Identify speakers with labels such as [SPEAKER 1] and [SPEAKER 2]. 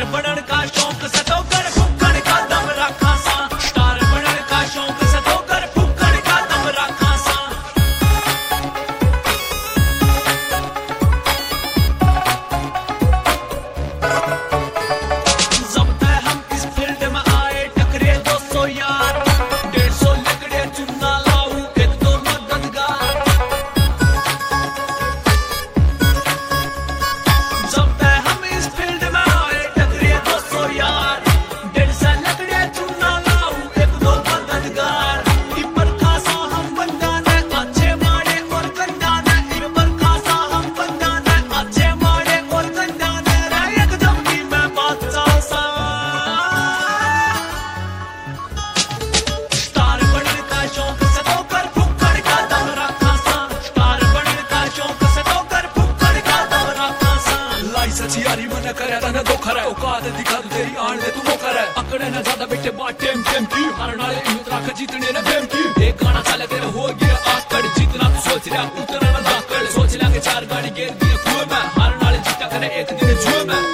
[SPEAKER 1] Star बनने का शौक सतो कर फुकड़ का दम रखा सा। स्टार बनने का शौक सतो कर फुकड़ का दम रखा सा। जब तक हम इस फील्ड में आए टकरे 200 यार, 150 लकड़े चुना लाऊं एक दो मददगार। जब तक हम इस फील्ड में आए टकरे 200 यार, 150 लकड़े चुना लाऊं एक दो मददगार। इबर खासा हम बंदा ने अच्छे माड़े और गंदा ने, इबर खासा हम बंदा ने अच्छे माड़े और गंदा ने, रे एकदम की मैं बादशाह सा। स्टार बनने का शौक सतो कर फुकड़ का दम रखा सा। स्टार बनने का शौक सतो कर फुकड़ का दम रखा सा। लाई सची यारी मन करे तने धोखा रे, औकात दिखा तू तेरी आन दे तू मौका रे। अकड़े ना ज्यादा बेटे बात टेम टेम की, हारने वाले यूं रख जीतने ने फेम की। एक गाना चले तेरे हो गया आकड़, जितना तू सोच रहा उतना ना दाकड़। सोच लागे 4 गाड़ी गेर दिए कुएं में, हारने वाले जीता करे एक दिन जुए में।